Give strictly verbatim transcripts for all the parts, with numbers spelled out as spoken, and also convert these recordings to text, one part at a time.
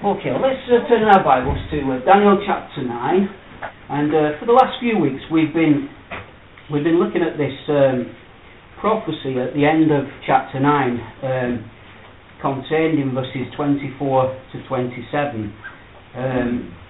Okay, let's uh, turn our Bibles to uh, Daniel chapter nine, and uh, for the last few weeks we've been we've been looking at this um, prophecy at the end of chapter nine, um, contained in verses twenty-four to twenty-seven, um,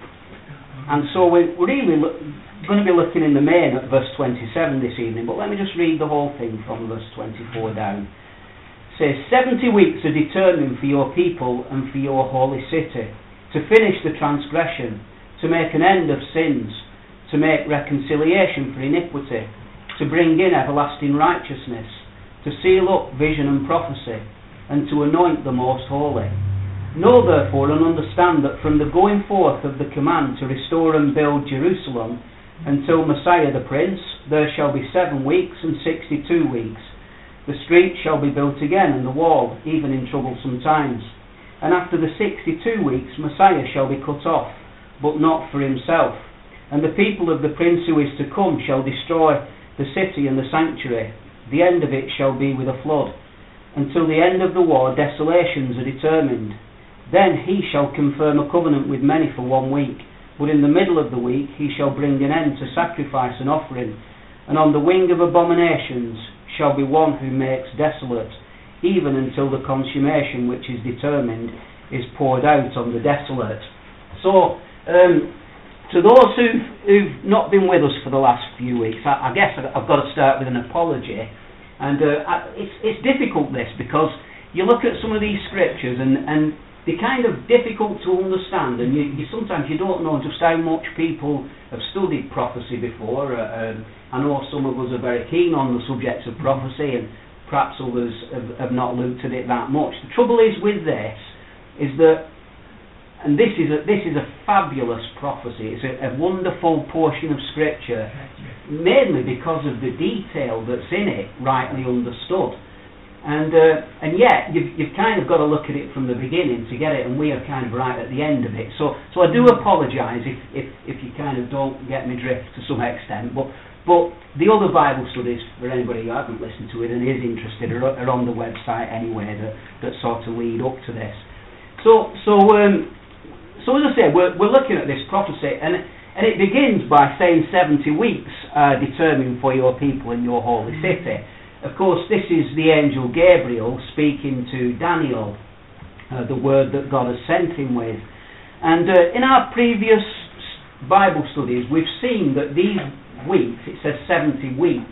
and so we're really lo- going to be looking in the main at verse twenty-seven this evening. But let me just read the whole thing from verse twenty-four down. Says, seventy weeks are determined for your people and for your holy city, to finish the transgression, to make an end of sins, to make reconciliation for iniquity, to bring in everlasting righteousness, to seal up vision and prophecy, and to anoint the most holy. Know therefore and understand that from the going forth of the command to restore and build Jerusalem until Messiah the Prince, there shall be seven weeks and sixty-two weeks. The street shall be built again, and the wall, even in troublesome times. And after the sixty-two weeks, Messiah shall be cut off, but not for himself. And the people of the prince who is to come shall destroy the city and the sanctuary. The end of it shall be with a flood. Until the end of the war, desolations are determined. Then he shall confirm a covenant with many for one week. But in the middle of the week he shall bring an end to sacrifice and offering. And on the wing of abominations shall be one who makes desolate, even until the consummation which is determined is poured out on the desolate. So, um, to those who've, who've not been with us for the last few weeks, I, I guess I've got to start with an apology. And uh, I, it's, it's difficult this, because you look at some of these scriptures and, and they're kind of difficult to understand, and you, you sometimes you don't know just how much people have studied prophecy before. Uh, um, I know some of us are very keen on the subjects of prophecy, and perhaps others have, have not looked at it that much. The trouble is with this, is that, and this is a, this is a fabulous prophecy, it's a, a wonderful portion of Scripture, mainly because of the detail that's in it, rightly understood. And uh, and yet, you've, you've kind of got to look at it from the beginning to get it, and we are kind of right at the end of it. So so I do apologise if, if, if you kind of don't get me drift to some extent, but But the other Bible studies, for anybody who hasn't listened to it and is interested, are, are on the website anyway, that, that sort of lead up to this. So so um, so as I say, we're, we're looking at this prophecy, and, and it begins by saying seventy weeks are determined for your people and your holy city. Of course, this is the angel Gabriel speaking to Daniel, uh, the word that God has sent him with. And uh, in our previous Bible studies, we've seen that these weeks, it says seventy weeks.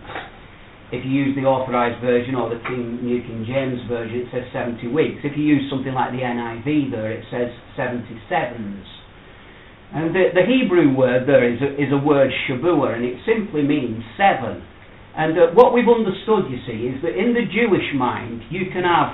If you use the Authorized Version or the King, New King James Version, it says seventy weeks. If you use something like the N I V there, it says seventy-sevens. And the, the Hebrew word there is a, is a word Shavuah, and it simply means seven. And uh, what we've understood, you see, is that in the Jewish mind, you can have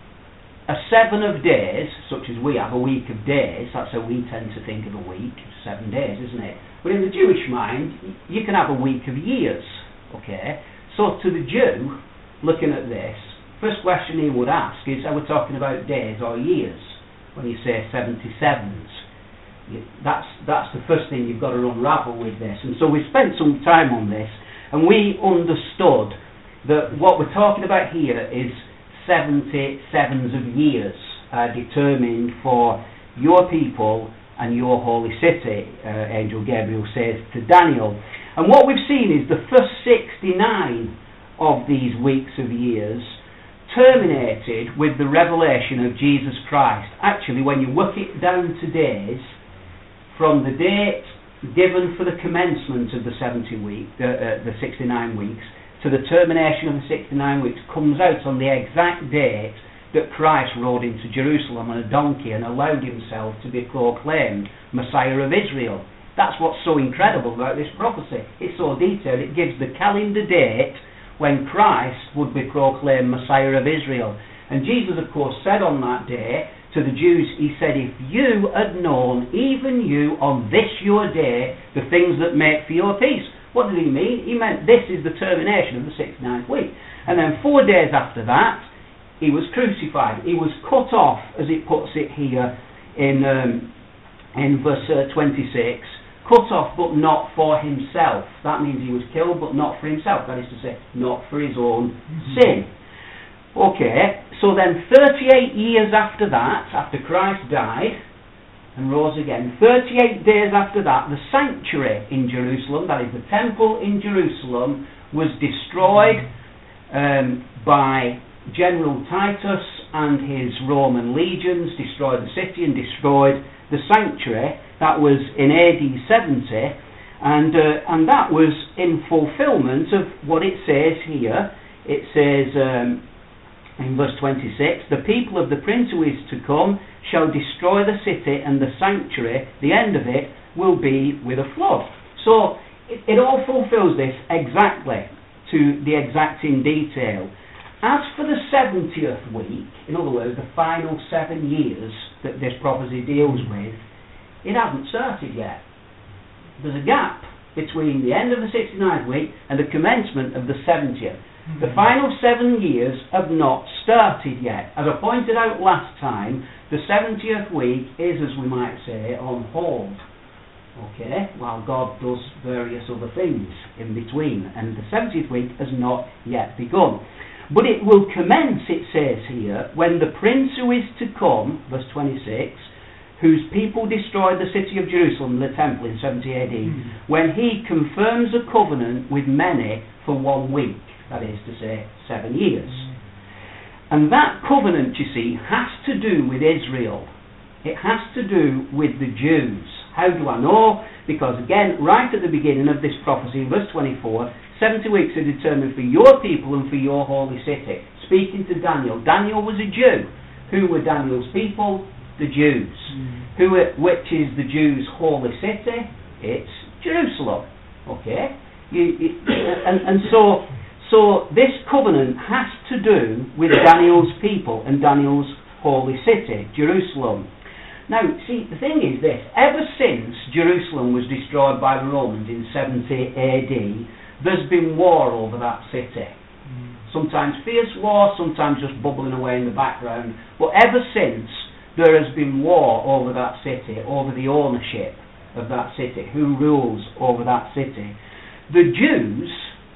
a seven of days, such as we have a week of days. That's how we tend to think of a week, seven days, isn't it? But in the Jewish mind, you can have a week of years, okay? So to the Jew, looking at this, first question he would ask is, are we talking about days or years when you say seventy-sevens? That's, that's the first thing you've got to unravel with this. And so we spent some time on this, and we understood that what we're talking about here is seventy-sevens of years uh, determined for your people and your holy city, uh, Angel Gabriel says to Daniel. And what we've seen is the first sixty-nine of these weeks of years terminated with the revelation of Jesus Christ. Actually, when you work it down to days, from the date given for the commencement of the seventy week, uh, uh, the sixty-nine weeks, to the termination of the sixty-nine weeks, comes out on the exact date that Christ rode into Jerusalem on a donkey and allowed himself to be proclaimed Messiah of Israel. That's what's so incredible about this prophecy. It's so detailed. It gives the calendar date when Christ would be proclaimed Messiah of Israel. And Jesus, of course, said on that day to the Jews, he said, if you had known, even you, on this your day, the things that make for your peace. What did he mean? He meant this is the termination of the sixty-ninth week. And then four days after that, he was crucified. He was cut off, as it puts it here in um, in verse uh, twenty-six, cut off but not for himself. That means he was killed but not for himself. That is to say, not for his own mm-hmm. sin. Okay, so then thirty-eight years after that, after Christ died, and rose again. thirty-eight days after that, the sanctuary in Jerusalem, that is the temple in Jerusalem, was destroyed um, by General Titus and his Roman legions, destroyed the city and destroyed the sanctuary. That was in A D seventy, and, uh, and that was in fulfillment of what it says here. It says um, in verse twenty-six, the people of the prince who is to come shall destroy the city and the sanctuary, the end of it will be with a flood. So it, it all fulfills this exactly to the exacting detail. As for the seventieth week, in other words, the final seven years that this prophecy deals with, it hasn't started yet. There's a gap between the end of the sixty-ninth week and the commencement of the seventieth. Mm-hmm. The final seven years have not started yet. As I pointed out last time, the seventieth week is, as we might say, on hold. Okay, while God does various other things in between, and the seventieth week has not yet begun. But it will commence, it says here, when the prince who is to come, verse twenty-six, whose people destroyed the city of Jerusalem, the temple in seventy A D, mm. when he confirms a covenant with many for one week, that is to say, seven years. Mm. And that covenant, you see, has to do with Israel. It has to do with the Jews. How do I know? Because again, right at the beginning of this prophecy, verse twenty-four, seventy weeks are determined for your people and for your holy city. Speaking to Daniel. Daniel was a Jew. Who were Daniel's people? The Jews. Mm. Who, which is the Jews' holy city? It's Jerusalem. Okay? You, you, and, and so, so this covenant has to do with Daniel's people and Daniel's holy city, Jerusalem. Now, see, the thing is this. Ever since Jerusalem was destroyed by the Romans in seventy A D, there's been war over that city. Mm. Sometimes fierce war, sometimes just bubbling away in the background. But ever since, there has been war over that city, over the ownership of that city, who rules over that city. The Jews,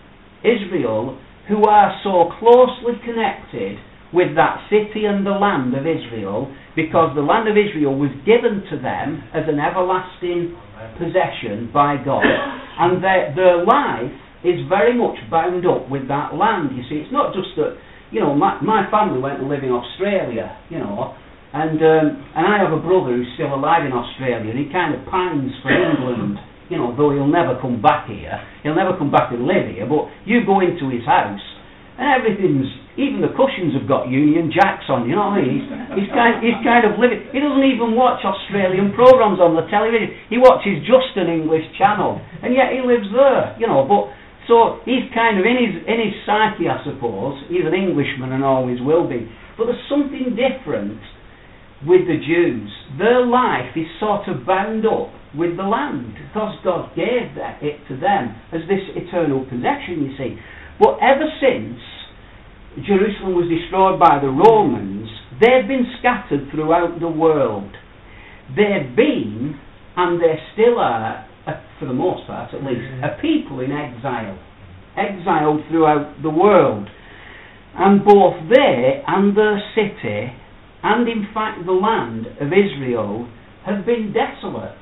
Israel, who are so closely connected with that city and the land of Israel, because the land of Israel was given to them as an everlasting possession by God, and their, their life is very much bound up with that land. You see, it's not just that, you know, my, my family went to live in Australia, you know, and um, and I have a brother who's still alive in Australia, and he kind of pines for England, you know, though he'll never come back here. He'll never come back and live here, but you go into his house, and everything's, even the cushions have got Union Jacks on, you know what I mean? He's, he's, kind, he's kind of living, he doesn't even watch Australian programmes on the television. He watches just an English channel, and yet he lives there, you know, but so he's kind of in his in his psyche, I suppose. He's an Englishman and always will be. But there's something different with the Jews. Their life is sort of bound up with the land because God gave that, it to them as this eternal possession, you see. But ever since Jerusalem was destroyed by the Romans, they've been scattered throughout the world. They've been, and they still are, Uh, for the most part at least, a people in exile, exiled throughout the world. And both they and their city, and in fact the land of Israel, have been desolate.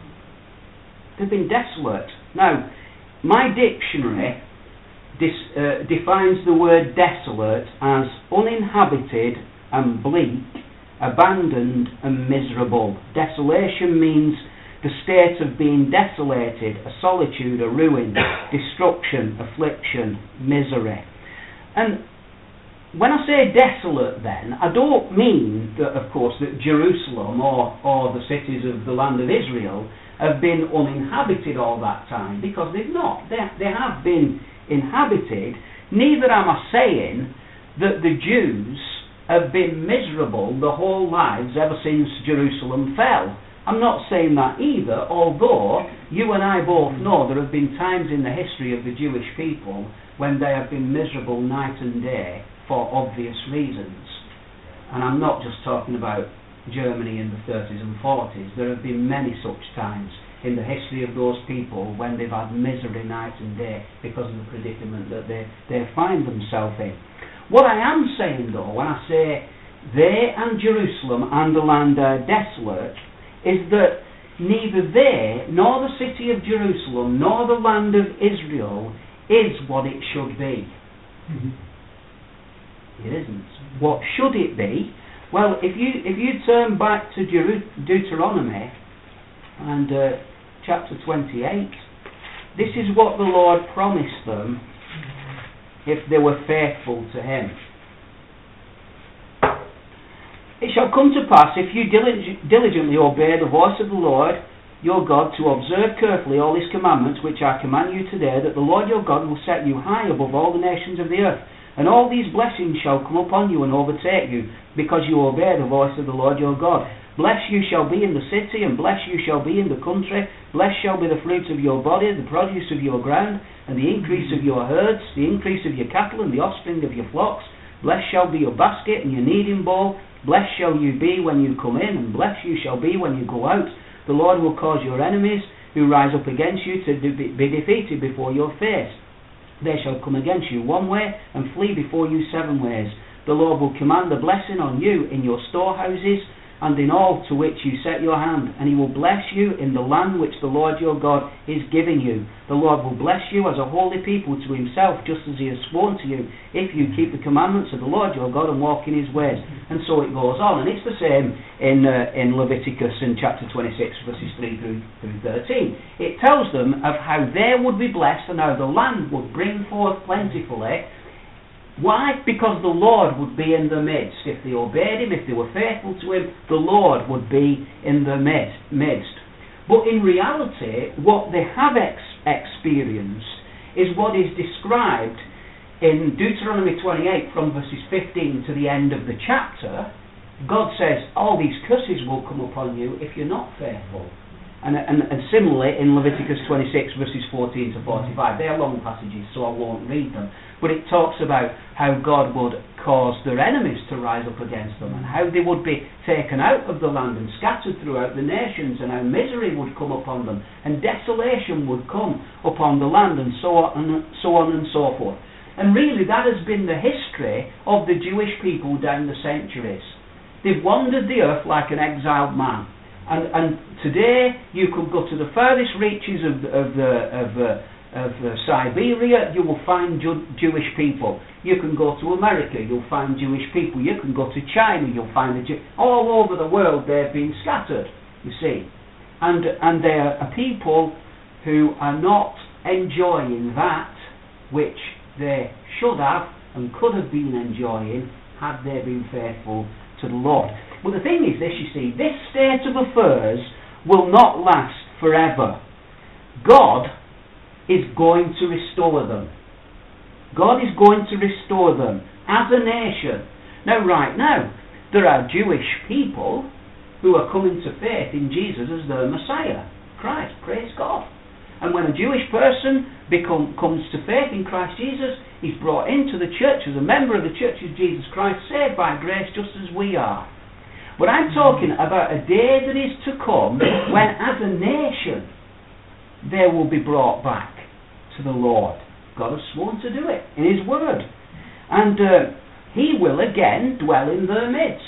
They've been desolate. Now, my dictionary dis, uh, defines the word desolate as uninhabited and bleak, abandoned and miserable. Desolation means the state of being desolated, a solitude, a ruin, destruction, affliction, misery. And when I say desolate then, I don't mean that, of course, that Jerusalem or, or the cities of the land of Israel have been uninhabited all that time, because they've not. They, they have been inhabited. Neither am I saying that the Jews have been miserable the whole lives ever since Jerusalem fell. I'm not saying that either, although you and I both know there have been times in the history of the Jewish people when they have been miserable night and day for obvious reasons. And I'm not just talking about Germany in the thirties and forties. There have been many such times in the history of those people when they've had misery night and day because of the predicament that they, they find themselves in. What I am saying though, when I say they and Jerusalem and the land are desolate, is that neither they, nor the city of Jerusalem, nor the land of Israel is what it should be. Mm-hmm. It isn't. What should it be? Well, if you if you turn back to Deut- Deuteronomy and uh, chapter twenty-eight, this is what the Lord promised them if they were faithful to Him. It shall come to pass, if you dilig- diligently obey the voice of the Lord your God, to observe carefully all His commandments which I command you today, that the Lord your God will set you high above all the nations of the earth. And all these blessings shall come upon you and overtake you, because you obey the voice of the Lord your God. Blessed you shall be in the city, and blessed you shall be in the country. Blessed shall be the fruit of your body, the produce of your ground, and the increase of your herds, the increase of your cattle, and the offspring of your flocks. Blessed shall be your basket and your kneading bowl. Blessed shall you be when you come in, and blessed you shall be when you go out. The Lord will cause your enemies who rise up against you to be defeated before your face. They shall come against you one way, and flee before you seven ways. The Lord will command a blessing on you in your storehouses, and in all to which you set your hand, and He will bless you in the land which the Lord your God is giving you. The Lord will bless you as a holy people to Himself, just as He has sworn to you, if you keep the commandments of the Lord your God and walk in His ways. And so it goes on, and it's the same in uh, in Leviticus in chapter twenty-six, verses three through, through thirteen. It tells them of how they would be blessed and how the land would bring forth plentifully. Why? Because the Lord would be in the midst. If they obeyed Him, if they were faithful to Him, the Lord would be in the midst. But in reality, what they have ex- experienced is what is described in Deuteronomy twenty-eight from verses fifteen to the end of the chapter. God says, all these curses will come upon you if you're not faithful. And, and, and similarly in Leviticus twenty-six verses fourteen to forty-five. They are long passages, so I won't read them. But it talks about how God would cause their enemies to rise up against them, and how they would be taken out of the land and scattered throughout the nations, and how misery would come upon them, and desolation would come upon the land, and so on and so on and so forth. And really that has been the history of the Jewish people down the centuries. They've wandered the earth like an exiled man. And, and today you could go to the furthest reaches of, of, the, of, uh, of uh, Siberia, you will find Jew, Jewish people. You can go to America, you'll find Jewish people. You can go to China, you'll find the Jew. All over the world they've been scattered, you see. And, and they're a people who are not enjoying that which they should have and could have been enjoying had they been faithful to the Lord. But the thing is this, you see, this state of affairs will not last forever. God is going to restore them. God is going to restore them as a nation. Now, right now, there are Jewish people who are coming to faith in Jesus as their Messiah, Christ, praise God. And when a Jewish person become, comes to faith in Christ Jesus, he's brought into the church as a member of the church of Jesus Christ, saved by grace just as we are. But I'm talking about a day that is to come when, as a nation, they will be brought back to the Lord. God has sworn to do it in His Word. And uh, He will again dwell in their midst.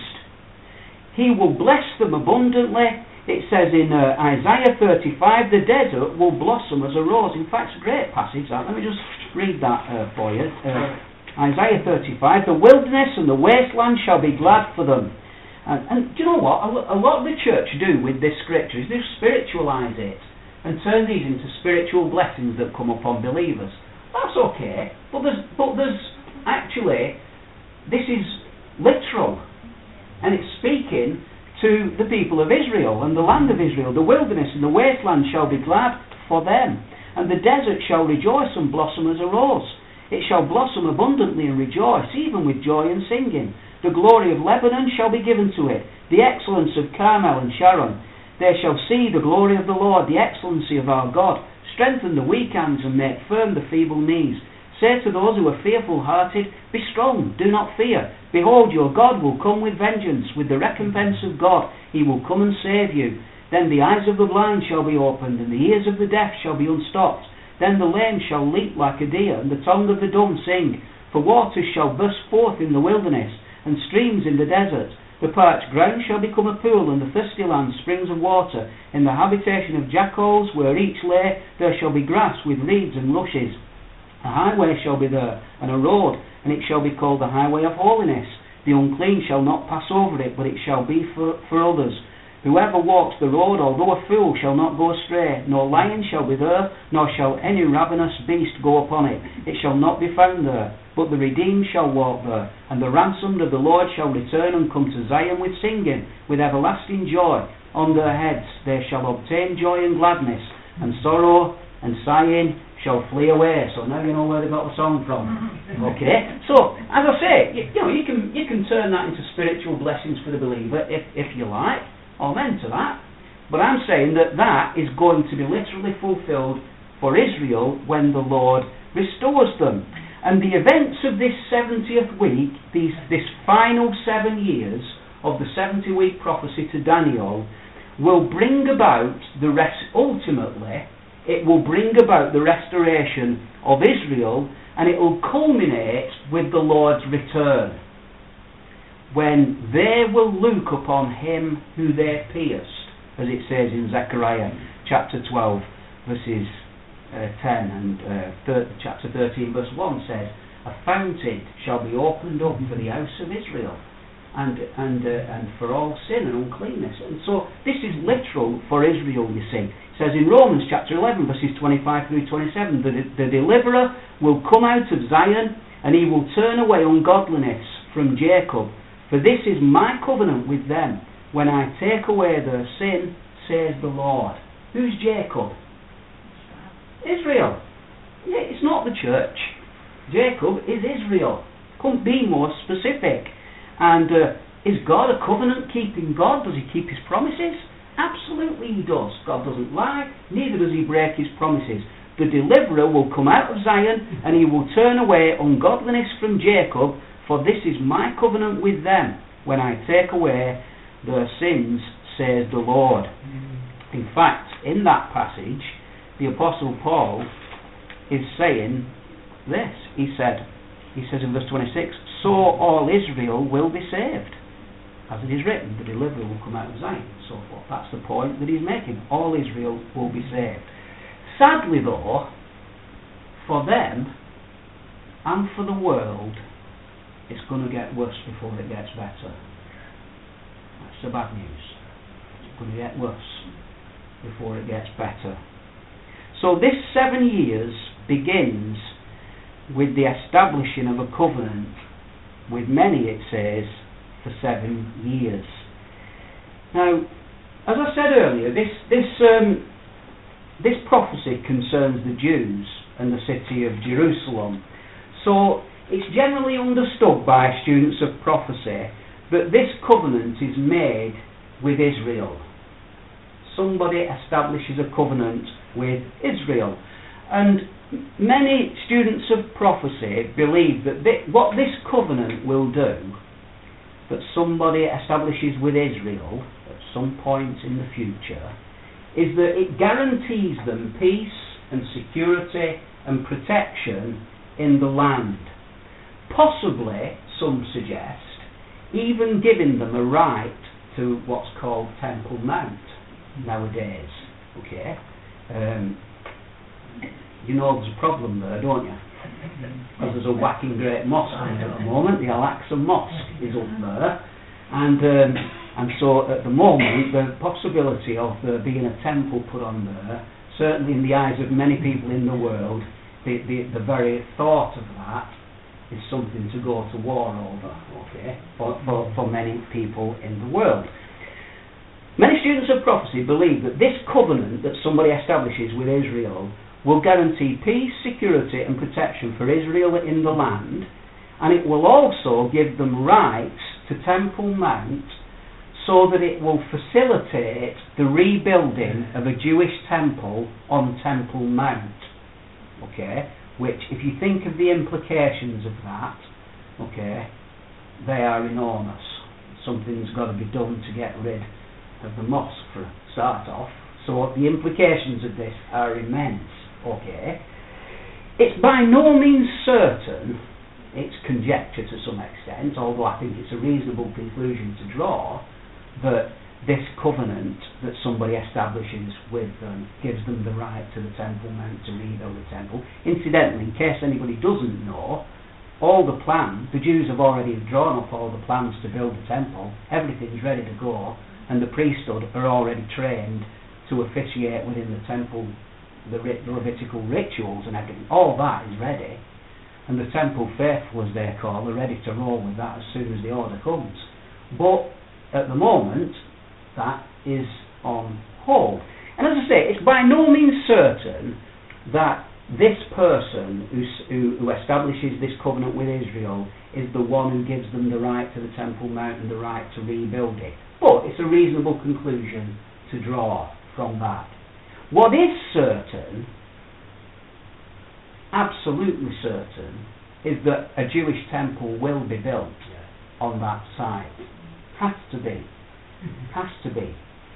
He will bless them abundantly. It says in uh, Isaiah thirty-five, the desert will blossom as a rose. In fact, it's a great passage. Let me just read that uh, for you. Uh, Isaiah thirty-five, the wilderness and the wasteland shall be glad for them. And, and do you know what? A, a lot of the church do with this scripture is they spiritualise it and turn these into spiritual blessings that come upon believers. That's okay, but there's, but there's actually, this is literal, and it's speaking to the people of Israel and the land of Israel. The wilderness and the wasteland shall be glad for them, and the desert shall rejoice and blossom as a rose. It shall blossom abundantly and rejoice, even with joy and singing. The glory of Lebanon shall be given to it, the excellence of Carmel and Sharon. They shall see the glory of the Lord, the excellency of our God. Strengthen the weak hands and make firm the feeble knees. Say to those who are fearful-hearted, be strong, do not fear. Behold, your God will come with vengeance, with the recompense of God. He will come and save you. Then the eyes of the blind shall be opened, and the ears of the deaf shall be unstopped. Then the lame shall leap like a deer, and the tongue of the dumb sing. For waters shall burst forth in the wilderness, and streams in the desert. The parched ground shall become a pool, and the thirsty land springs of water. In the habitation of jackals, where each lay, there shall be grass with reeds and rushes. A highway shall be there, and a road, and it shall be called the highway of holiness. The unclean shall not pass over it, but it shall be for, for others. Whoever walks the road, although a fool, shall not go astray. No lion shall be there, nor shall any ravenous beast go upon it. It shall not be found there, but the redeemed shall walk there. And the ransomed of the Lord shall return and come to Zion with singing, with everlasting joy on their heads. They shall obtain joy and gladness, and sorrow and sighing shall flee away. So now you know where they got the song from. Okay. So as I say, you, you know, you can you can turn that into spiritual blessings for the believer if if you like. Amen to that. But I'm saying that that is going to be literally fulfilled for Israel when the Lord restores them. And the events of this seventieth week, these, this final seven years of the seventy-week prophecy to Daniel, will bring about the rest. Ultimately, it will bring about the restoration of Israel, and it will culminate with the Lord's return, when they will look upon him who they pierced, as it says in Zechariah chapter twelve, verses uh, ten, and uh, thir- chapter thirteen, verse one says, a fountain shall be opened up for the house of Israel, and and uh, and for all sin and uncleanness. And so this is literal for Israel, you see. It says in Romans chapter eleven, verses twenty-five through twenty-seven, the, the deliverer will come out of Zion, and he will turn away ungodliness from Jacob. For this is my covenant with them, when I take away their sin, says the Lord. Who's Jacob? Israel. Yeah, it's not the church. Jacob is Israel. Couldn't be more specific. And uh, is God a covenant-keeping God? Does he keep his promises? Absolutely he does. God doesn't lie, neither does he break his promises. The deliverer will come out of Zion, and he will turn away ungodliness from Jacob. For this is my covenant with them, when I take away their sins, says the Lord. Mm. In fact, in that passage, the Apostle Paul is saying this. He said, he says in verse twenty-six, so all Israel will be saved. As it is written, the deliverer will come out of Zion, and so forth. That's the point that he's making. All Israel will be saved. Sadly though, for them and for the world, it's going to get worse before it gets better. That's the bad news. It's going to get worse before it gets better. So this seven years begins with the establishing of a covenant with many, it says, for seven years. Now, as I said earlier, this this um, this prophecy concerns the Jews and the city of Jerusalem. So it's generally understood by students of prophecy that this covenant is made with Israel. Somebody establishes a covenant with Israel. And many students of prophecy believe that th- what this covenant will do, that somebody establishes with Israel at some point in the future, is that it guarantees them peace and security and protection in the land. Possibly, some suggest, even giving them a right to what's called Temple Mount nowadays. Okay? Um, you know there's a problem there, don't you? Because there's a whacking great mosque at the moment. The Al-Aqsa Mosque is up there. And um, and so at the moment, the possibility of there being a temple put on there, certainly in the eyes of many people in the world, the, the, the very thought of that is something to go to war over, okay, for, for, for many people in the world. Many students of prophecy believe that this covenant that somebody establishes with Israel will guarantee peace, security and protection for Israel in the land, and it will also give them rights to Temple Mount so that it will facilitate the rebuilding of a Jewish temple on Temple Mount. Okay? Which, if you think of the implications of that, okay, they are enormous. Something's got to be done to get rid of the mosque for a start off. So the implications of this are immense. Okay, it's by no means certain it's conjecture to some extent, although I think it's a reasonable conclusion to draw, that this covenant that somebody establishes with them gives them the right to the Temple Mount to rebuild the temple. Incidentally, in case anybody doesn't know, all the plans, the Jews have already drawn up all the plans to build the temple, everything's ready to go, and the priesthood are already trained to officiate within the temple, the Levitical rituals and everything. All that is ready, and the temple faithful, as they call, are ready to roll with that as soon as the order comes. But at the moment, that is on hold. And as I say, it's by no means certain that this person who, who, who establishes this covenant with Israel is the one who gives them the right to the Temple Mount and the right to rebuild it. But it's a reasonable conclusion to draw from that. What is certain, absolutely certain, is that a Jewish temple will be built on that site. Has to be. Has to be.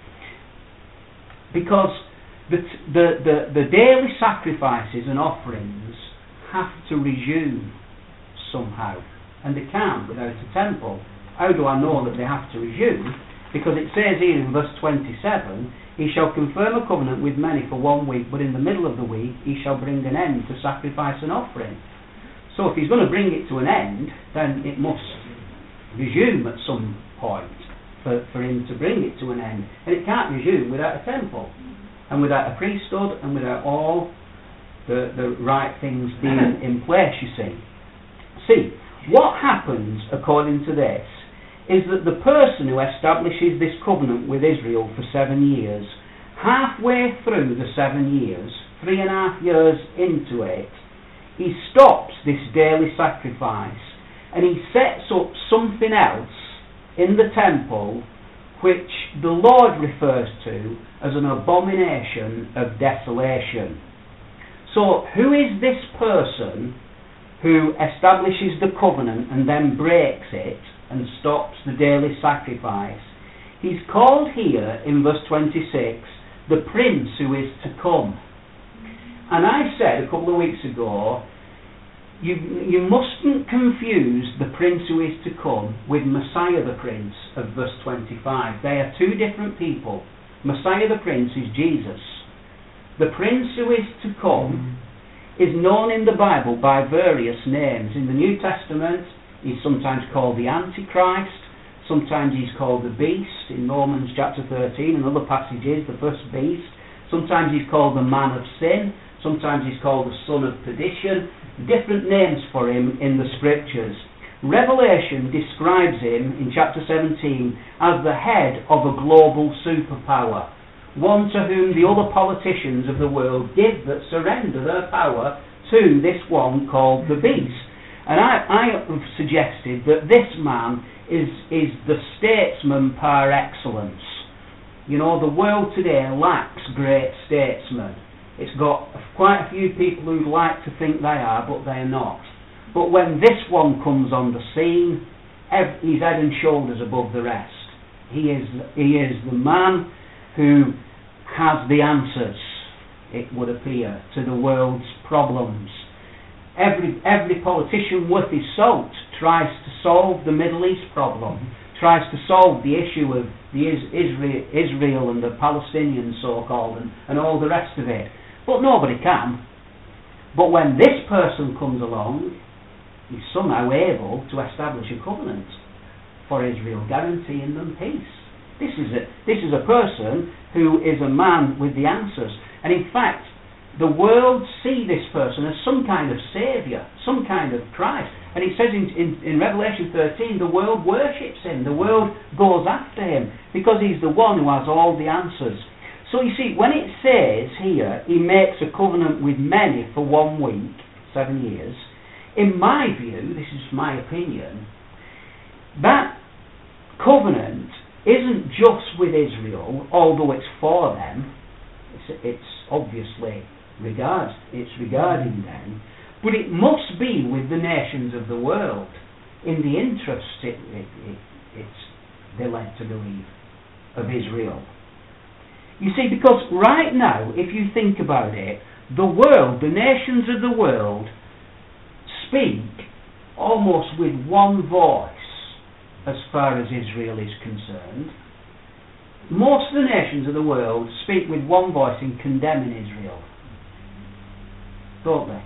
Because the, the, the, the daily sacrifices and offerings have to resume somehow. And they can't without a temple. How do I know that they have to resume? Because it says here in verse twenty-seven, he shall confirm a covenant with many for one week, but in the middle of the week he shall bring an end to sacrifice and offering. So if he's going to bring it to an end, then it must resume at some point. For, for him to bring it to an end. And it can't resume without a temple, and without a priesthood, and without all the, the right things being in place, you see. See, what happens, according to this, is that the person who establishes this covenant with Israel for seven years, halfway through the seven years, three and a half years into it, he stops this daily sacrifice, and he sets up something else in the temple which the Lord refers to as an abomination of desolation. So who is this person who establishes the covenant and then breaks it and stops the daily sacrifice? He's called here in verse twenty-six the prince who is to come. And I said a couple of weeks ago, You, you mustn't confuse the prince who is to come with Messiah the Prince of verse twenty-five. They are two different people. Messiah the Prince is Jesus. The prince who is to come is known in the Bible by various names. In the New Testament, he's sometimes called the Antichrist. Sometimes he's called the beast. In Romans chapter thirteen and other passages, the first beast. Sometimes he's called the man of sin. Sometimes he's called the son of perdition. Different names for him in the scriptures. Revelation describes him in chapter seventeen as the head of a global superpower, one to whom the other politicians of the world give that surrender their power to this one called the beast. And I, I have suggested that this man is, is the statesman par excellence. You know, the world today lacks great statesmen. It's got quite a few people who like to think they are, but they're not. But when this one comes on the scene, he's head and shoulders above the rest. He is, he is the man who has the answers, it would appear, to the world's problems. Every, every politician worth his salt tries to solve the Middle East problem, tries to solve the issue of the Israel, Israel and the Palestinians, so-called, and, and all the rest of it. But nobody can. But when this person comes along, he's somehow able to establish a covenant for Israel, guaranteeing them peace. This is a, this is a person who is a man with the answers. And in fact, the world see this person as some kind of saviour, some kind of Christ. And it says in, in, in Revelation thirteen, the world worships him, the world goes after him, because he's the one who has all the answers. So you see, when it says here, he makes a covenant with many for one week, seven years, in my view, this is my opinion, that covenant isn't just with Israel, although it's for them, it's, it's obviously regards, it's regarding them, but it must be with the nations of the world, in the interest, it, it, it, it's, they're led to believe, of Israel. You see, because right now, if you think about it, the world, the nations of the world, speak almost with one voice as far as Israel is concerned. Most of the nations of the world speak with one voice in condemning Israel, don't they?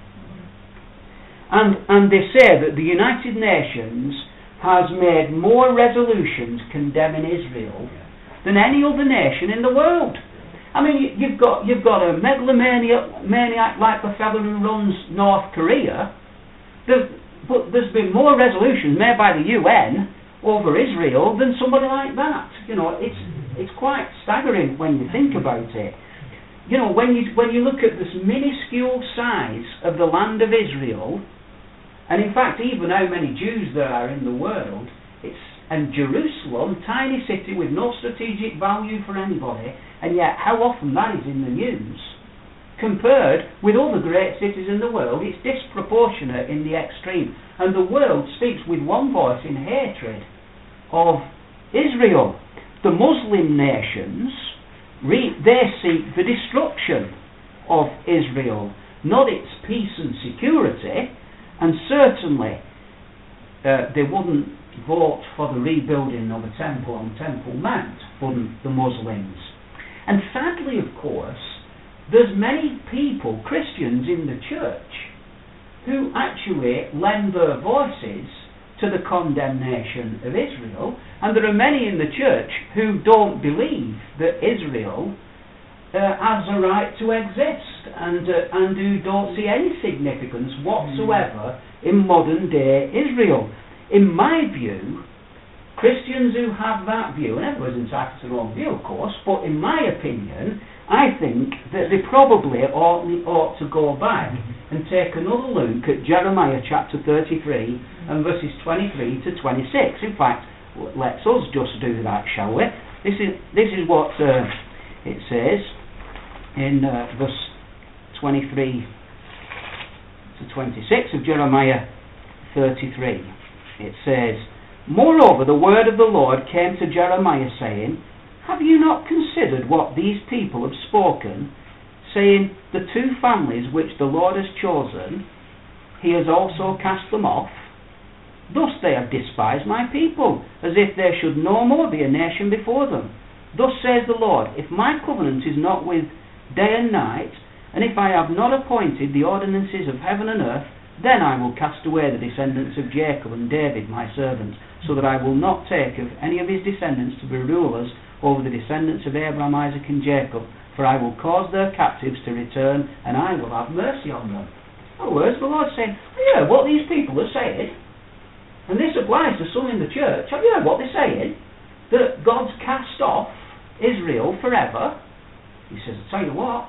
And, and they say that the United Nations has made more resolutions condemning Israel than any other nation in the world. I mean, you've got you've got a megalomaniac maniac like the fellow who runs North Korea. There's, but there's been more resolutions made by the U N over Israel than somebody like that. You know, it's it's quite staggering when you think about it. You know, when you when you look at this minuscule size of the land of Israel, and in fact even how many Jews there are in the world, it's and Jerusalem, tiny city with no strategic value for anybody, and yet how often that is in the news, compared with other great cities in the world, it's disproportionate in the extreme. And the world speaks with one voice in hatred of Israel. The Muslim nations, re- they seek the destruction of Israel, not its peace and security, and certainly uh, they wouldn't vote for the rebuilding of a temple on Temple Mount, wouldn't the Muslims. And sadly, of course, there's many people, Christians in the church, who actually lend their voices to the condemnation of Israel, and there are many in the church who don't believe that Israel uh, has a right to exist, and uh, and who don't see any significance whatsoever in modern day Israel. In my view, Christians who have that view, and everyone's entitled to their own view, of course, but in my opinion, I think that they probably ought, ought to go back and take another look at Jeremiah chapter thirty-three and verses twenty-three to twenty-six. In fact, let's us just do that, shall we? This is this is what uh, it says in uh, verse twenty-three to twenty-six of Jeremiah thirty-three. It says, "Moreover, the word of the Lord came to Jeremiah, saying, Have you not considered what these people have spoken, saying, The two families which the Lord has chosen, he has also cast them off? Thus they have despised my people, as if there should no more be a nation before them. Thus says the Lord, If my covenant is not with day and night, and if I have not appointed the ordinances of heaven and earth, then I will cast away the descendants of Jacob and David my servant, so that I will not take of any of his descendants to be rulers over the descendants of Abraham, Isaac and Jacob, for I will cause their captives to return, and I will have mercy on them." In other words, the Lord's saying, have you heard what these people are saying? And this applies to some in the church. Have you heard what they're saying? That God's cast off Israel forever. He says, I'll tell you what,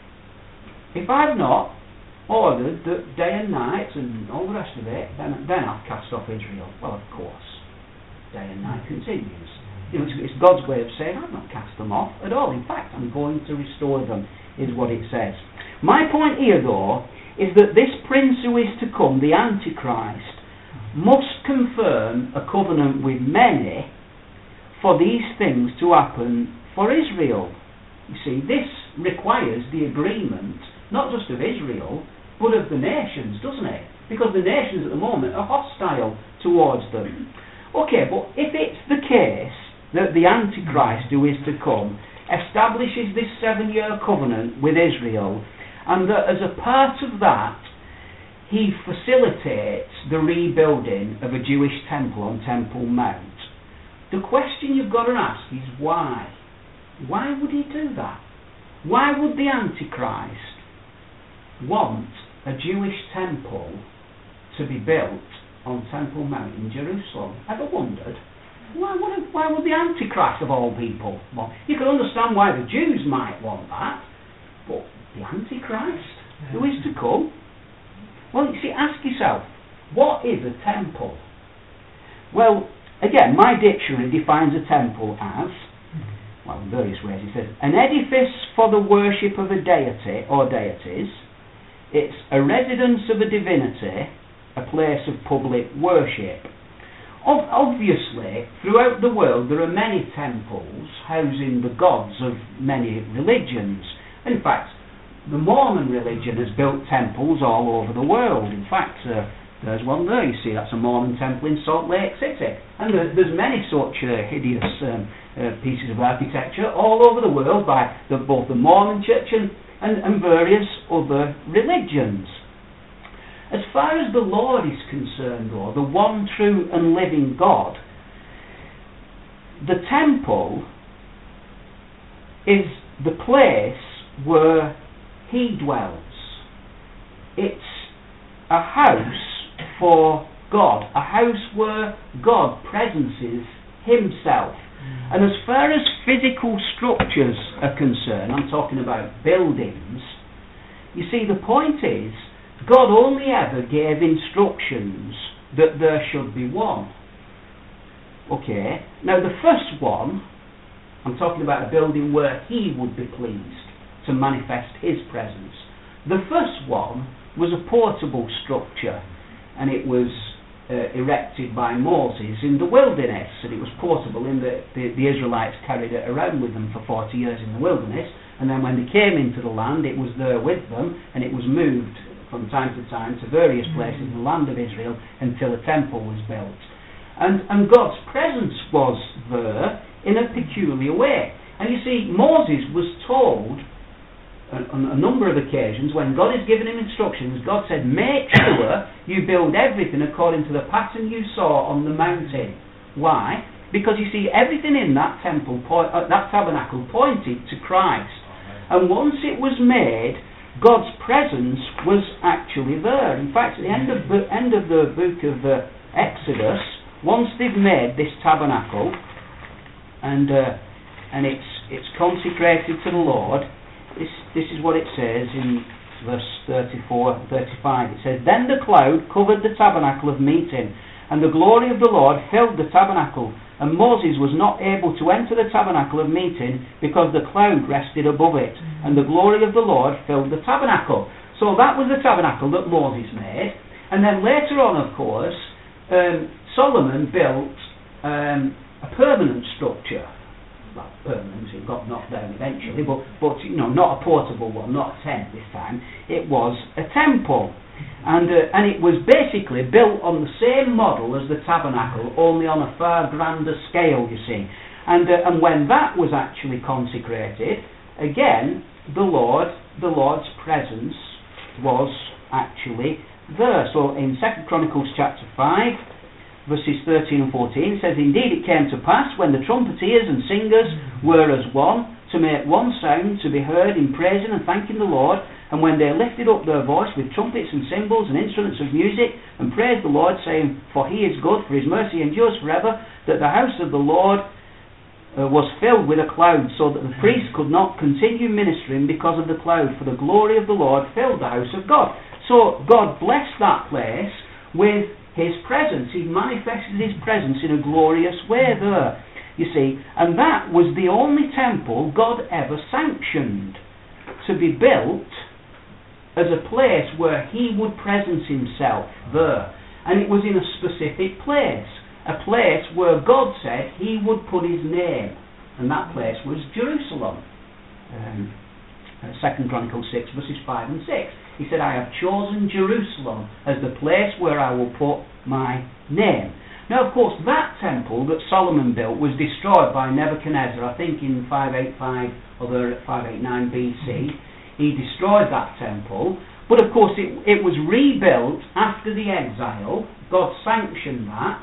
if I've not ordered that day and night and all the rest of it, then, then I've cast off Israel. Well, of course, day and night continues. You know, it's, it's God's way of saying, I've not cast them off at all. In fact, I'm going to restore them, is what it says. My point here, though, is that this prince who is to come, the Antichrist, must confirm a covenant with many for these things to happen for Israel. You see, this requires the agreement, not just of Israel, but of the nations, doesn't it? Because the nations at the moment are hostile towards them. Okay, but if it's the case that the Antichrist who is to come establishes this seven-year covenant with Israel, and that as a part of that he facilitates the rebuilding of a Jewish temple on Temple Mount, the question you've got to ask is why? Why would he do that? Why would the Antichrist want a Jewish temple to be built on Temple Mount in Jerusalem? Ever wondered? Why would, why would the Antichrist of all people want? You can understand why the Jews might want that, but the Antichrist who is to come? Well, you see, ask yourself, what is a temple? Well, again, my dictionary defines a temple as, well, in various ways, it says, an edifice for the worship of a deity or deities. It's a residence of a divinity, a place of public worship. Obviously, throughout the world there are many temples housing the gods of many religions. In fact, the Mormon religion has built temples all over the world. In fact, uh, There's one there, you see, that's a Mormon temple in Salt Lake City. And there, there's many such uh, hideous um, uh, pieces of architecture all over the world by the, both the Mormon church and, and, and various other religions. As far as the Lord is concerned, though, the one true and living God, the temple is the place where He dwells. It's a house for God, a house where God presences Himself. Mm. And as far as physical structures are concerned, I'm talking about buildings, you see, the point is, God only ever gave instructions that there should be one. Okay, now the first one, I'm talking about a building where He would be pleased to manifest His presence. The first one was a portable structure, and it was uh, erected by Moses in the wilderness, and it was portable in that the, the Israelites carried it around with them for forty years in the wilderness, and then when they came into the land, it was there with them, and it was moved from time to time to various places in the land of Israel until a temple was built. And, and God's presence was there in a peculiar way. And you see, Moses was told on a number of occasions, when God has given him instructions, God said, make sure you build everything according to the pattern you saw on the mountain. Why? Because you see, everything in that temple, uh, that tabernacle pointed to Christ. And once it was made, God's presence was actually there. In fact, at the end of the, end of the book of uh, Exodus, once they've made this tabernacle, and uh, and it's it's consecrated to the Lord, this this is what it says in verse thirty-four and thirty-five. It says, then the cloud covered the tabernacle of meeting, and the glory of the Lord filled the tabernacle, and Moses was not able to enter the tabernacle of meeting because the cloud rested above it, and the glory of the Lord filled the tabernacle. So that was the tabernacle that Moses made. And then later on, of course, um, Solomon built um, a permanent structure. Well, permanent, it got knocked down eventually, but, but you know, not a portable one, not a tent this time. It was a temple. And uh, and it was basically built on the same model as the tabernacle, only on a far grander scale, you see. And uh, and when that was actually consecrated, again, the Lord, the Lord's presence was actually there. So in Second Chronicles chapter five, verses thirteen and fourteen, it says, indeed it came to pass, when the trumpeters and singers were as one, to make one sound to be heard in praising and thanking the Lord, and when they lifted up their voice with trumpets and cymbals and instruments of music, and praised the Lord, saying, for He is good, for His mercy endures forever, that the house of the Lord uh, was filled with a cloud, so that the priest could not continue ministering because of the cloud, for the glory of the Lord filled the house of God. So God blessed that place with His presence. He manifested His presence in a glorious way there, you see. And that was the only temple God ever sanctioned to be built as a place where He would presence Himself there. And it was in a specific place, a place where God said He would put His name, and that place was Jerusalem. Um, Second Chronicles six, verses five and six. He said, I have chosen Jerusalem as the place where I will put my name. Now, of course, that temple that Solomon built was destroyed by Nebuchadnezzar, I think in five eighty-five or five eighty-nine B C. He destroyed that temple, but of course it, it was rebuilt after the exile. God sanctioned that.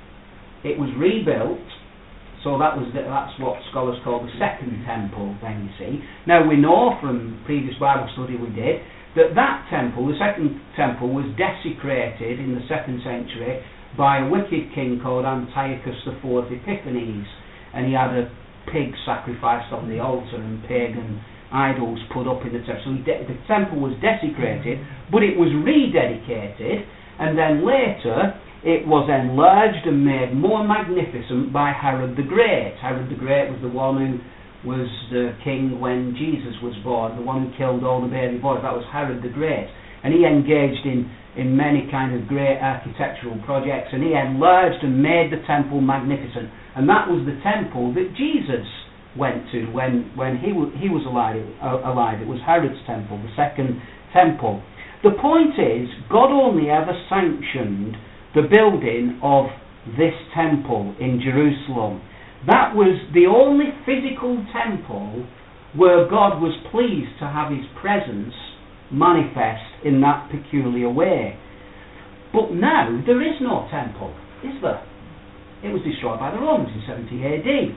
It was rebuilt, so that was the, that's what scholars call the second temple then, you see. Now we know from previous Bible study we did that that temple, the second temple, was desecrated in the second century by a wicked king called Antiochus the fourth Epiphanes, and he had a pig sacrificed on the altar and pagan idols put up in the temple. So he de- the temple was desecrated, but it was rededicated, and then later it was enlarged and made more magnificent by Herod the Great. Herod the Great was the one who was the king when Jesus was born, the one who killed all the baby boys. That was Herod the Great. And he engaged in, in many kind of great architectural projects, and he enlarged and made the temple magnificent. And that was the temple that Jesus went to when, when he, w- he was alive, uh, alive. It was Herod's temple, the second temple. the point is, God only ever sanctioned the building of this temple in Jerusalem. That was the only physical temple where God was pleased to have his presence manifest in that peculiar way. But now there is no temple, is there? It was destroyed by the Romans in seventy A D.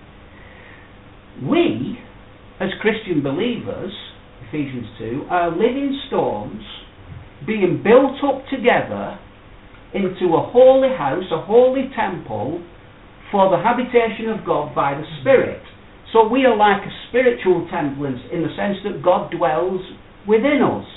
We, as Christian believers, Ephesians two, are living stones being built up together into a holy house, a holy temple for the habitation of God by the Spirit. So we are like a spiritual temple in, in the sense that God dwells within us.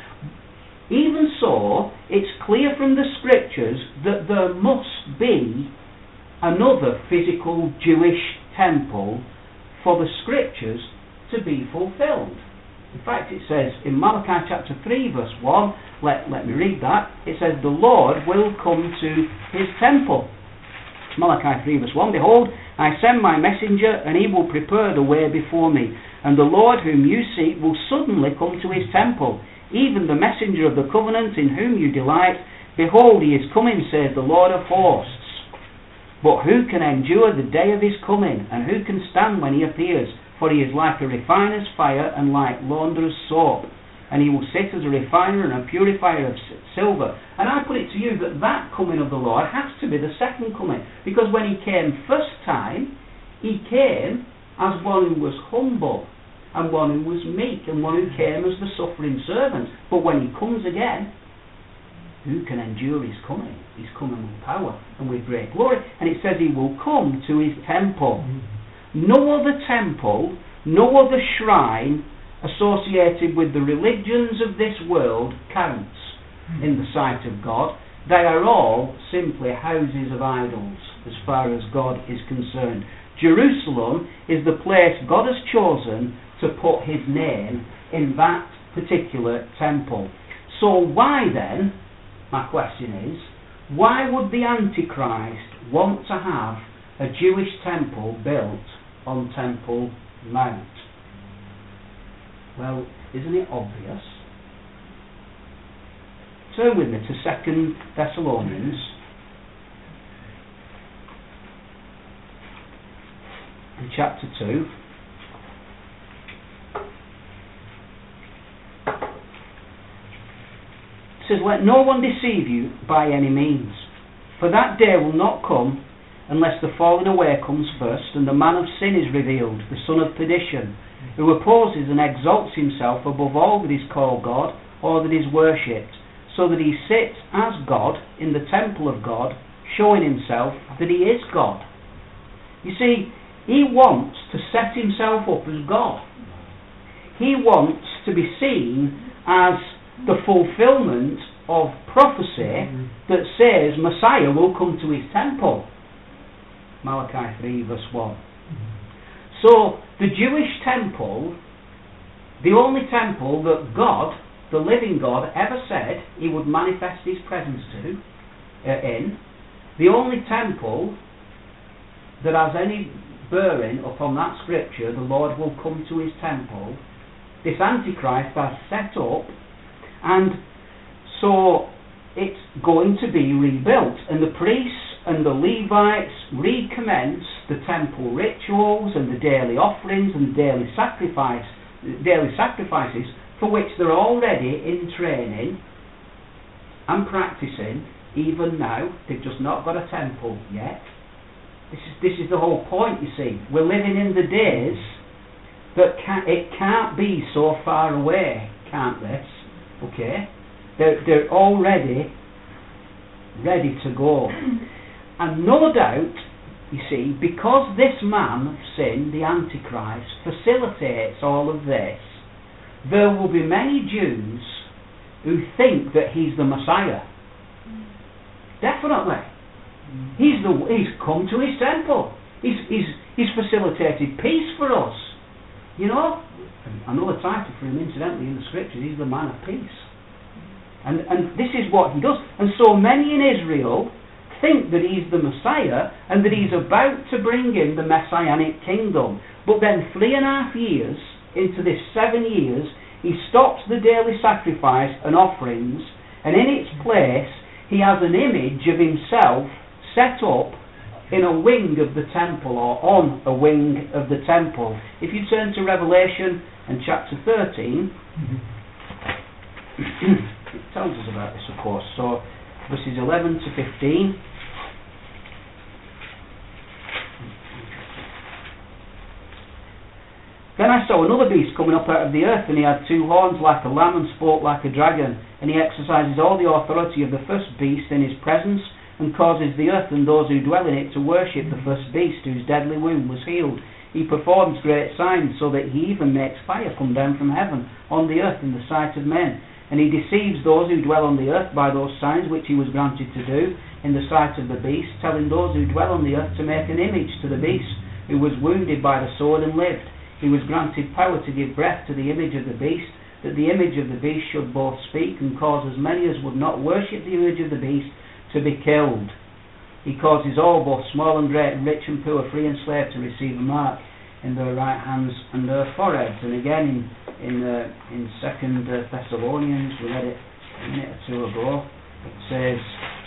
Even so, it's clear from the Scriptures that there must be another physical Jewish temple for the Scriptures to be fulfilled. In fact, it says in Malachi chapter three verse one, let, let me read that, it says, the Lord will come to his temple. Malachi three verse one, behold, I send my messenger, and he will prepare the way before me. And the Lord whom you seek will suddenly come to his temple, even the messenger of the covenant in whom you delight. Behold, he is coming, saith the Lord of hosts. But who can endure the day of his coming, and who can stand when he appears? For he is like a refiner's fire, and like launderer's soap. And he will sit as a refiner and a purifier of silver. And I put it to you that that coming of the Lord has to be the second coming. Because when he came first time, he came as one who was humble, and one who was meek, and one who came as the suffering servant. But when he comes again, who can endure his coming? He's coming with power and with great glory. And it says he will come to his temple. No other temple, no other shrine associated with the religions of this world counts in the sight of God. They are all simply houses of idols as far as God is concerned. Jerusalem is the place God has chosen to put his name in that particular temple. So why then, my question is, why would the Antichrist want to have a Jewish temple built on Temple Mount? Well, isn't it obvious? Turn with me to Second Thessalonians in chapter two. It says, let no one deceive you by any means, for that day will not come unless the falling away comes first, and the man of sin is revealed, the son of perdition, who opposes and exalts himself above all that is called God, or that is worshipped, so that he sits as God in the temple of God, showing himself that he is God. You see, he wants to set himself up as God. He wants to be seen as the fulfillment of prophecy that says Messiah will come to his temple. Malachi three verse one. So the Jewish temple, the only temple that God, the living God, ever said he would manifest his presence to, uh, in, the only temple that has any bearing upon that scripture, the Lord will come to his temple, this Antichrist has set up, and so it's going to be rebuilt, and the priests and the Levites recommence the temple rituals and the daily offerings and the daily sacrifice, daily sacrifices for which they're already in training and practicing even now. They've just not got a temple yet. This is this is the whole point, you see. We're living in the days that can, it can't be so far away, can't this? Okay? They're, they're already ready to go. And no doubt, you see, because this man of sin, the Antichrist, facilitates all of this, there will be many Jews who think that he's the Messiah. Definitely. He's the he's come to his temple. He's he's he's facilitated peace for us. You know? Another title for him, incidentally, in the scriptures, he's the man of peace. And and this is what he does. And so many in Israel think that he's the Messiah and that he's about to bring in the Messianic kingdom. But then three and a half years into this seven years, He stops the daily sacrifice and offerings, and in its place he has an image of himself set up in a wing of the temple, or on a wing of the temple. If you turn to Revelation and chapter thirteen, it tells us about this, of course. So verses eleven to fifteen. Then I saw another beast coming up out of the earth, and he had two horns like a lamb and spoke like a dragon. And he exercises all the authority of the first beast in his presence, and causes the earth and those who dwell in it to worship the first beast, whose deadly wound was healed. He performs great signs, so that he even makes fire come down from heaven on the earth in the sight of men. And he deceives those who dwell on the earth by those signs which he was granted to do in the sight of the beast, telling those who dwell on the earth to make an image to the beast, who was wounded by the sword and lived. He was granted power to give breath to the image of the beast, that the image of the beast should both speak and cause as many as would not worship the image of the beast to be killed. He causes all, both small and great, and rich and poor, free and slave, to receive a mark in their right hands and their foreheads. And again in in, uh, in Second Thessalonians, we read it a minute or two ago. It says,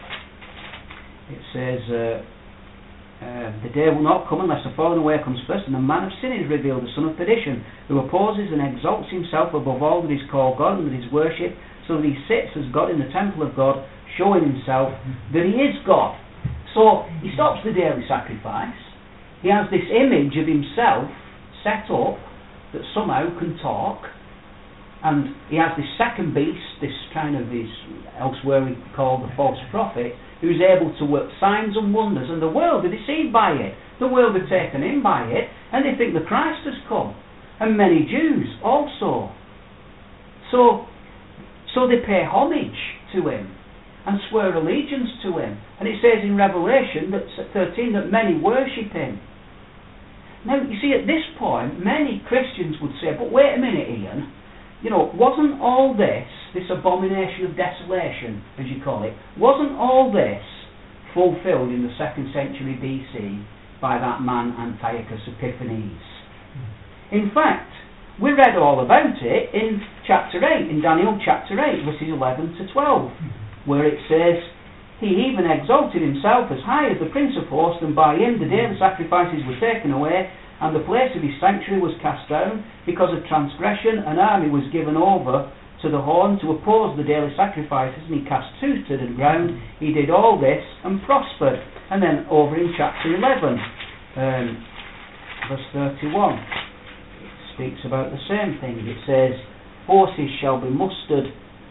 it says. Uh, Uh, the day will not come unless the falling away comes first, and the man of sin is revealed, the son of perdition, who opposes and exalts himself above all that is called God and that is worshipped, so that he sits as God in the temple of God, showing himself that he is God. So he stops the daily sacrifice. He has this image of himself set up that somehow can talk, and he has this second beast, this kind of is elsewhere we call the false prophet, who's able to work signs and wonders, and the world are deceived by it. The world are taken in by it, and they think the Christ has come, and many Jews also. So, so they pay homage to him and swear allegiance to him. And it says in Revelation that thirteen that many worship him. Now, you see, at this point, many Christians would say, but wait a minute, Ian, you know, wasn't all this, this abomination of desolation, as you call it, wasn't all this fulfilled in the second century B C by that man Antiochus Epiphanes? In fact, we read all about it in chapter eight, in Daniel chapter eight, verses eleven to twelve, where it says, he even exalted himself as high as the prince of hosts, and by him the daily sacrifices were taken away, and the place of his sanctuary was cast down. Because of transgression, an army was given over to the horn to oppose the daily sacrifices, and he cast two to the ground. He did all this and prospered. And then over in chapter eleven, um, verse thirty-one, it speaks about the same thing. It says, forces shall be mustered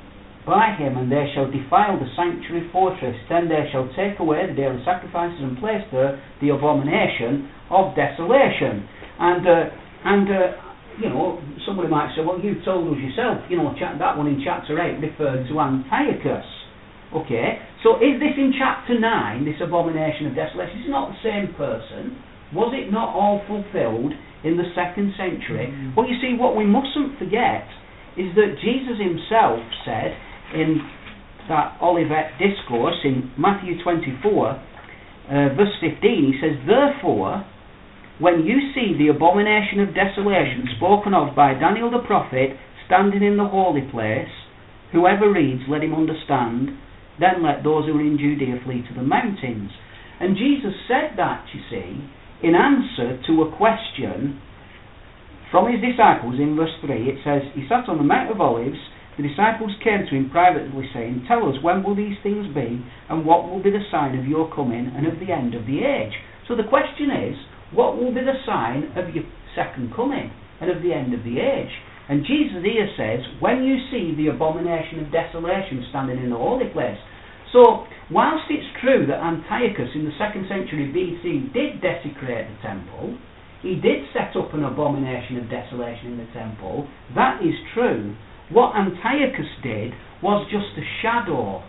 by him, and they shall defile the sanctuary fortress. Then they shall take away the daily sacrifices and place there the abomination of desolation. And uh, and uh, you know, somebody might say, well, you told us yourself, you know, that one in chapter eight referred to Antiochus. Okay, so is this in chapter nine, this abomination of desolation? It's not the same person. Was it not all fulfilled in the second century? Mm. Well, you see, what we mustn't forget is that Jesus himself said in that Olivet discourse in Matthew twenty-four, uh, verse fifteen, he says, therefore, when you see the abomination of desolation spoken of by Daniel the prophet standing in the holy place, whoever reads, let him understand, then let those who are in Judea flee to the mountains. And Jesus said that, you see, in answer to a question from his disciples. In verse three, it says, he sat on the Mount of Olives. The disciples came to him privately, saying, tell us, when will these things be, and what will be the sign of your coming and of the end of the age? So the question is, what will be the sign of your second coming and of the end of the age? And Jesus here says, when you see the abomination of desolation standing in the holy place. So, whilst it's true that Antiochus in the second century B C did desecrate the temple, he did set up an abomination of desolation in the temple, that is true. What Antiochus did was just a shadow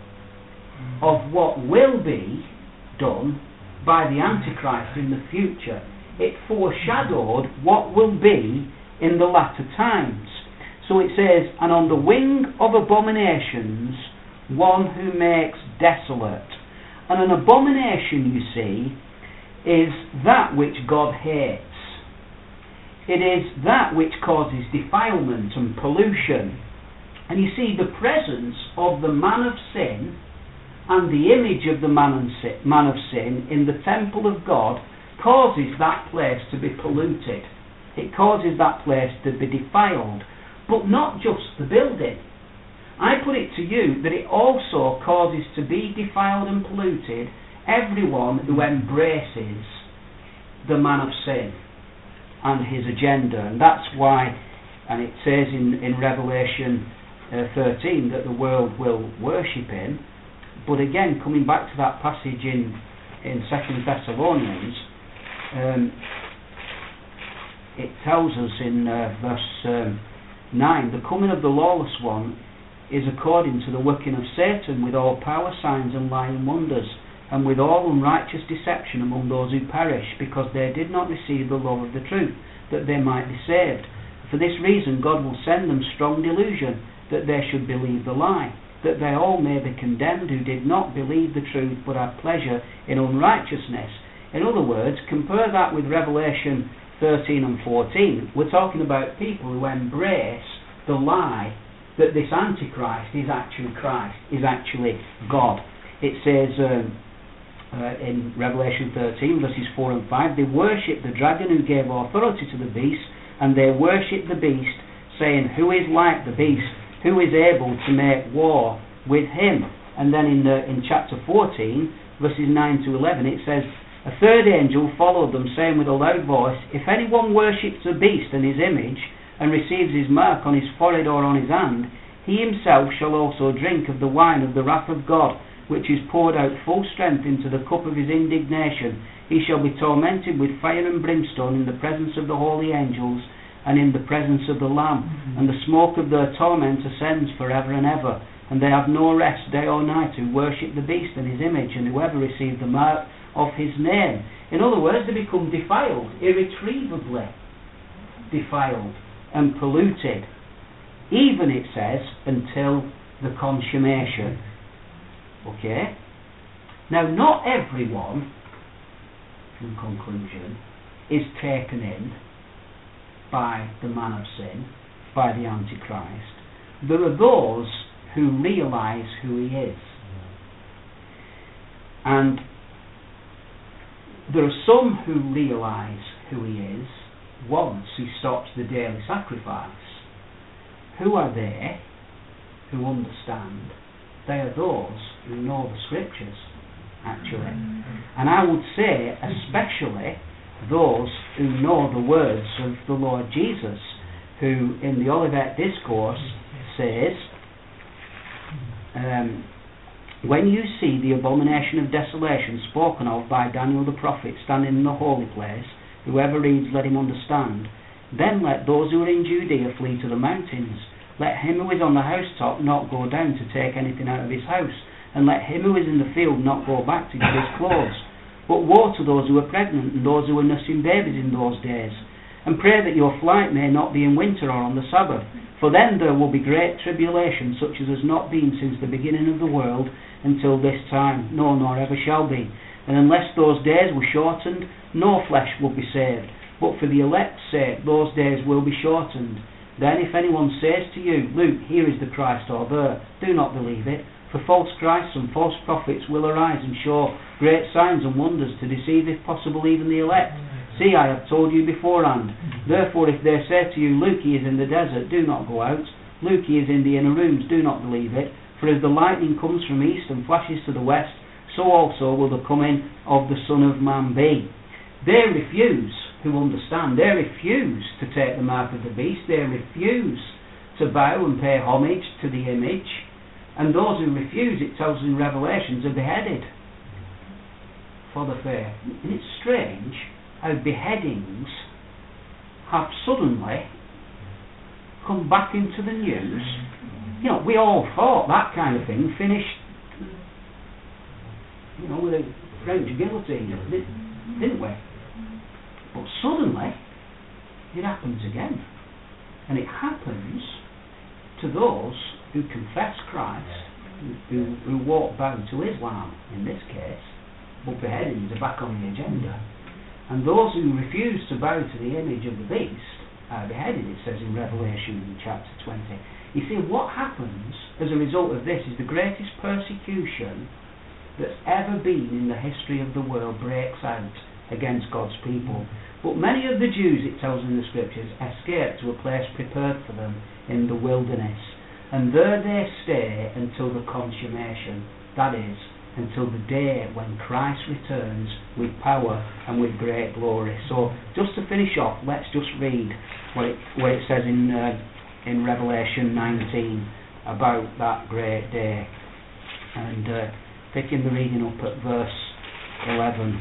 of what will be done by the Antichrist in the future. It foreshadowed what will be in the latter times. So it says, and on the wing of abominations, one who makes desolate. And an abomination, you see, is that which God hates. It is that which causes defilement and pollution. And you see, the presence of the man of sin and the image of the man of sin in the temple of God causes that place to be polluted. It causes that place to be defiled. But not just the building. I put it to you that it also causes to be defiled and polluted everyone who embraces the man of sin and his agenda. And that's why, and it says in, in Revelation uh, thirteen that the world will worship him. But again, coming back to that passage in, in Second Thessalonians, um, it tells us in uh, verse um, nine, the coming of the lawless one is according to the working of Satan with all power, signs and lying wonders, and with all unrighteous deception among those who perish, because they did not receive the love of the truth, that they might be saved. For this reason God will send them strong delusion, that they should believe the lie, that they all may be condemned who did not believe the truth, but had pleasure in unrighteousness. In other words, compare that with Revelation thirteen and fourteen. We're talking about people who embrace the lie that this Antichrist is actually Christ, is actually God. It says um, uh, in Revelation thirteen, verses four and five, they worship the dragon who gave authority to the beast, and they worship the beast, saying, who is like the beast? Who is able to make war with him? And then in, uh, in chapter fourteen, verses nine to eleven, it says, a third angel followed them, saying with a loud voice, if anyone worships the beast and his image, and receives his mark on his forehead or on his hand, he himself shall also drink of the wine of the wrath of God, which is poured out full strength into the cup of his indignation. He shall be tormented with fire and brimstone in the presence of the holy angels, and in the presence of the Lamb. Mm-hmm. And the smoke of their torment ascends forever and ever. And they have no rest day or night who worship the beast and his image, and whoever receive the mark of his name. In other words, they become defiled, irretrievably defiled and polluted, even, it says, until the consummation. Okay? Now, not everyone, in conclusion, is taken in by the man of sin, by the Antichrist. There are those who realise who he is. And there are some who realise who he is once he stops the daily sacrifice. Who are they who understand? They are those who know the scriptures, actually. And I would say especially those who know the words of the Lord Jesus, who in the Olivet Discourse says, um, when you see the abomination of desolation spoken of by Daniel the prophet standing in the holy place, whoever reads, let him understand. Then let those who are in Judea flee to the mountains. Let him who is on the housetop not go down to take anything out of his house, and let him who is in the field not go back to get his clothes. But woe to those who are pregnant and those who are nursing babies in those days. And pray that your flight may not be in winter or on the Sabbath, for then there will be great tribulation, such as has not been since the beginning of the world until this time, no, nor ever shall be. And unless those days were shortened, no flesh will be saved. But for the elect's sake, those days will be shortened. Then if anyone says to you, look, here is the Christ, or there, do not believe it. For false Christs and false prophets will arise and show great signs and wonders to deceive, if possible, even the elect. See, I have told you beforehand. Therefore, if they say to you, look, he is in the desert, do not go out. Look, he is in the inner rooms, do not believe it. For as the lightning comes from east and flashes to the west, so also will the coming of the Son of Man be. They refuse, who understand, they refuse to take the mark of the beast, they refuse to bow and pay homage to the image, and those who refuse, it tells us in Revelations, are beheaded for the faith. And it's strange how beheadings have suddenly come back into the news. You know, we all thought that kind of thing finished, you know, with a French guillotine, didn't we? But suddenly, it happens again. And it happens to those who confess Christ, who, who walk bow to Islam, in this case, but beheadings are back on the agenda. And those who refuse to bow to the image of the beast uh, beheaded, it says in Revelation chapter twenty. You see, what happens as a result of this is the greatest persecution that's ever been in the history of the world breaks out against God's people. But many of the Jews, it tells in the scriptures, escape to a place prepared for them in the wilderness. And there they stay until the consummation, that is, until the day when Christ returns with power and with great glory. So, just to finish off, let's just read what it, what it says in, uh, in Revelation nineteen about that great day. And uh, picking the reading up at verse eleven.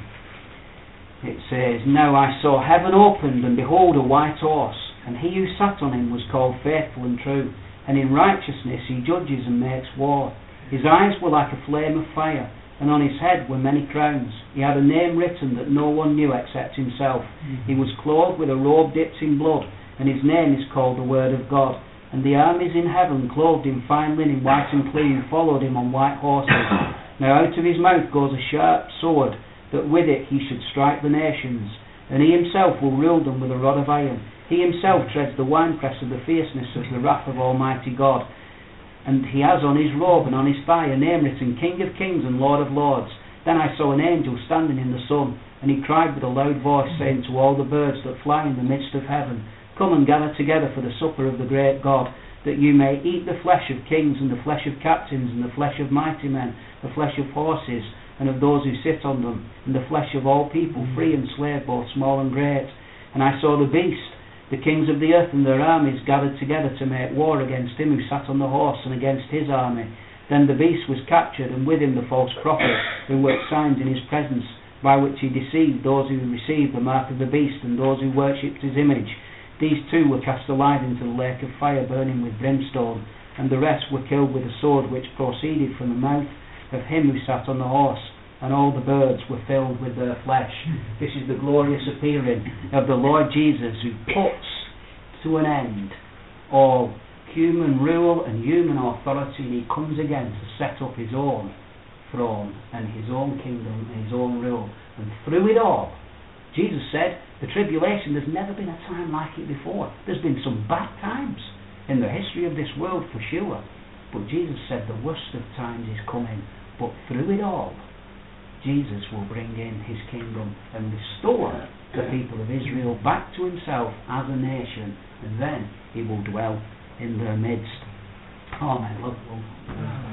It says, "Now I saw heaven opened, and behold a white horse, and he who sat on him was called Faithful and True, and in righteousness he judges and makes war. His eyes were like a flame of fire, and on his head were many crowns. He had a name written that no one knew except himself. Mm-hmm. He was clothed with a robe dipped in blood, and his name is called the Word of God. And the armies in heaven, clothed in fine linen, white and clean, followed him on white horses. Now out of his mouth goes a sharp sword, that with it he should strike the nations, and he himself will rule them with a rod of iron. He himself treads the winepress of the fierceness of the wrath of Almighty God. And he has on his robe and on his thigh a name written, King of Kings and Lord of Lords. Then I saw an angel standing in the sun, and he cried with a loud voice, saying to all the birds that fly in the midst of heaven, Come and gather together for the supper of the great God, that you may eat the flesh of kings, and the flesh of captains, and the flesh of mighty men, the flesh of horses, and of those who sit on them, and the flesh of all people, free and slave, both small and great. And I saw the beast, the kings of the earth and their armies gathered together to make war against him who sat on the horse and against his army. Then the beast was captured, and with him the false prophet, who worked signs in his presence, by which he deceived those who received the mark of the beast and those who worshipped his image. These two were cast alive into the lake of fire burning with brimstone, and the rest were killed with a sword which proceeded from the mouth of him who sat on the horse, and all the birds were filled with their flesh." This is the glorious appearing of the Lord Jesus, who puts to an end all human rule and human authority, and he comes again to set up his own throne and his own kingdom and his own rule. And through it all, Jesus said, the tribulation, there's never been a time like it before. There's been some bad times in the history of this world for sure, but Jesus said the worst of times is coming. But through it all, Jesus will bring in his kingdom and restore the people of Israel back to himself as a nation, and then he will dwell in their midst. Amen. Love, love.